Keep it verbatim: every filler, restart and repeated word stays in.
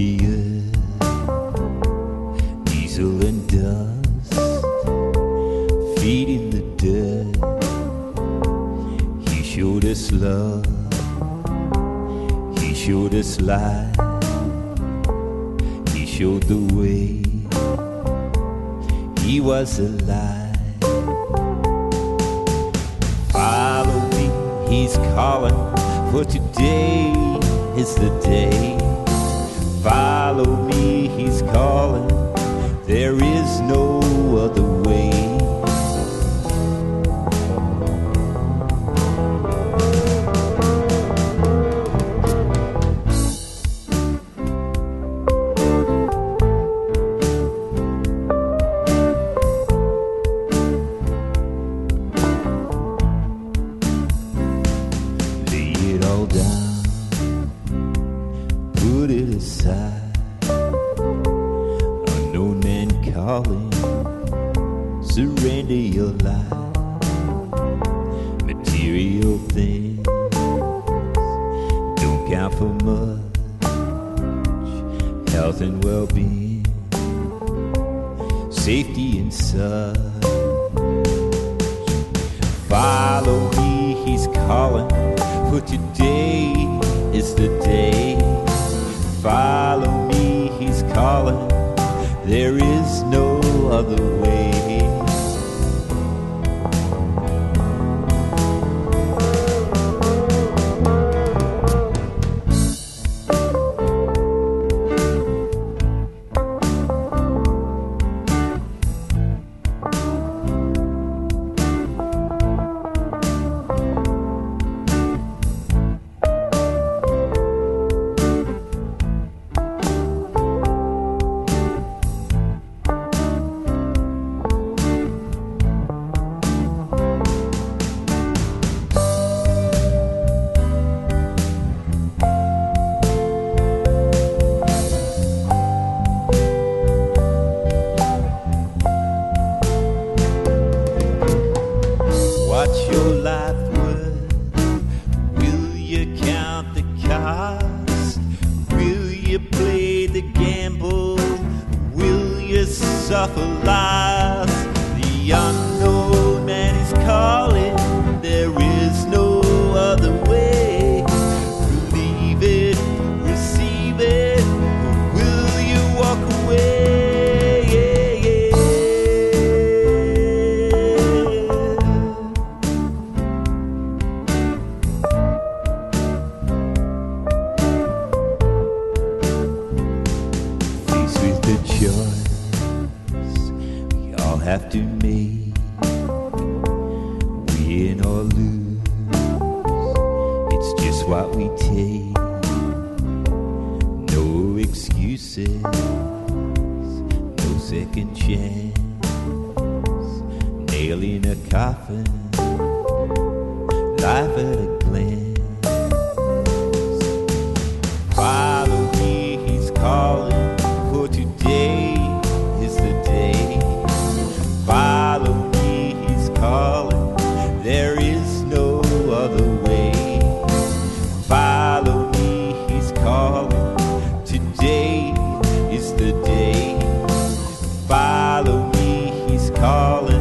the earth, diesel and dust, feet in the dirt. He showed us love, he showed us light, he showed the way, he was alive. Follow me, he's calling, for today is the day. Follow me, he's calling, there is no other way. Lay it all down, put it aside. Unknown man calling, surrender your life. Material things don't count for much. Health and well-being, safety and such. Follow me, he's calling, for today is the day. Follow me, he's calling, there is no other way. What's your life worth? Will you count the cost? Will you play the gamble? Will you suffer loss? The unknown man is calling, there is no other way. Believe it, receive it, or will you walk away? With the choice we all have to make, win or lose, it's just what we take. No excuses, no second chance, nail in a coffin, life at a glance. Follow me, he's calling, for today is the day. Follow me, he's calling, there is no other way. Follow me, he's calling, today is the day. Follow me, he's calling.